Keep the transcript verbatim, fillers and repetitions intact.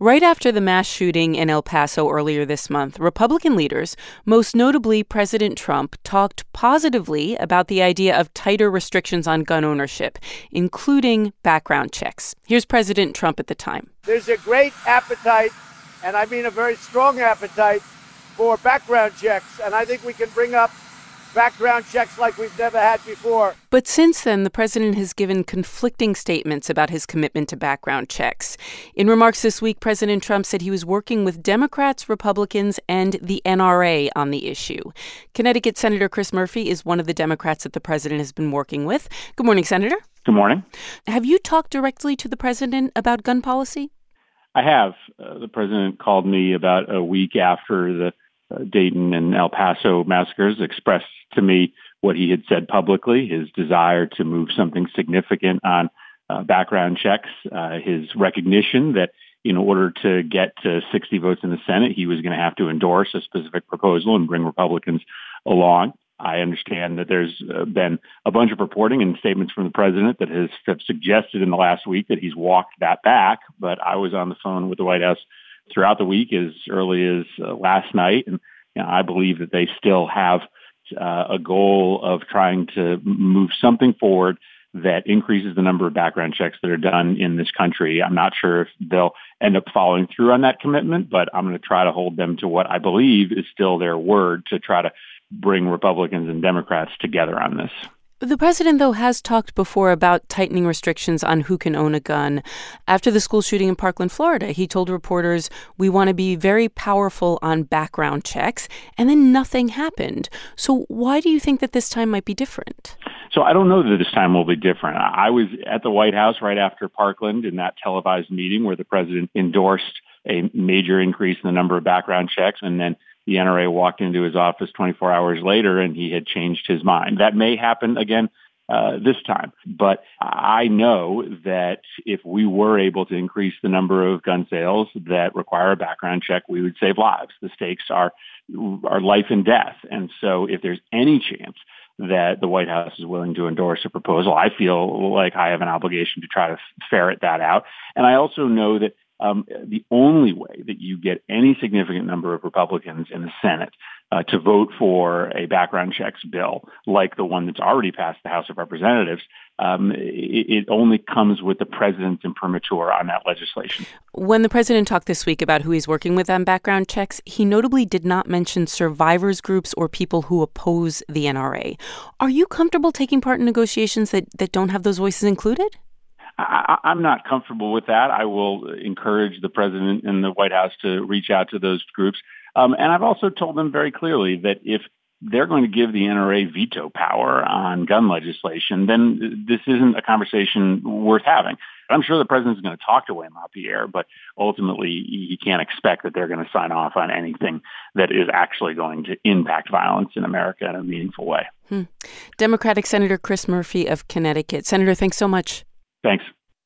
Right after the mass shooting in El Paso earlier this month, Republican leaders, most notably President Trump, talked positively about the idea of tighter restrictions on gun ownership, including background checks. Here's President Trump at the time. There's a great appetite, and I mean a very strong appetite, for background checks, and I think we can bring up background checks like we've never had before. But since then, the president has given conflicting statements about his commitment to background checks. In remarks this week, President Trump said he was working with Democrats, Republicans, and the N R A on the issue. Connecticut Senator Chris Murphy is one of the Democrats that the president has been working with. Good morning, Senator. Good morning. Have you talked directly to the president about gun policy? I have. Uh, the president called me about a week after the uh, Dayton and El Paso massacres, expressed to me what he had said publicly, his desire to move something significant on uh, background checks, uh, his recognition that in order to get to sixty votes in the Senate, he was going to have to endorse a specific proposal and bring Republicans along. I understand that there's uh, been a bunch of reporting and statements from the president that has have suggested in the last week that he's walked that back. But I was on the phone with the White House throughout the week, as early as uh, last night, and you know, I believe that they still have uh, a goal of trying to move something forward that increases the number of background checks that are done in this country. I'm not sure if they'll end up following through on that commitment, but I'm going to try to hold them to what I believe is still their word to try to bring Republicans and Democrats together on this. The president, though, has talked before about tightening restrictions on who can own a gun. After the school shooting in Parkland, Florida, he told reporters, we want to be very powerful on background checks, and then nothing happened. So why do you think that this time might be different? So I don't know that this time will be different. I was at the White House right after Parkland in that televised meeting where the president endorsed a major increase in the number of background checks, and then the N R A walked into his office twenty-four hours later and he had changed his mind. That may happen again uh, this time. But I know that if we were able to increase the number of gun sales that require a background check, we would save lives. The stakes are, are life and death. And so if there's any chance that the White House is willing to endorse a proposal, I feel like I have an obligation to try to ferret that out. And I also know that Um, the only way that you get any significant number of Republicans in the Senate uh, to vote for a background checks bill like the one that's already passed the House of Representatives, um, it, it only comes with the president's imprimatur on that legislation. When the president talked this week about who he's working with on background checks, he notably did not mention survivors groups or people who oppose the N R A. Are you comfortable taking part in negotiations that, that don't have those voices included? I, I'm not comfortable with that. I will encourage the president and the White House to reach out to those groups. Um, and I've also told them very clearly that if they're going to give the N R A veto power on gun legislation, then this isn't a conversation worth having. I'm sure the president's going to talk to Wayne LaPierre, but ultimately he can't expect that they're going to sign off on anything that is actually going to impact violence in America in a meaningful way. Hmm. Democratic Senator Chris Murphy of Connecticut. Senator, thanks so much. Thanks.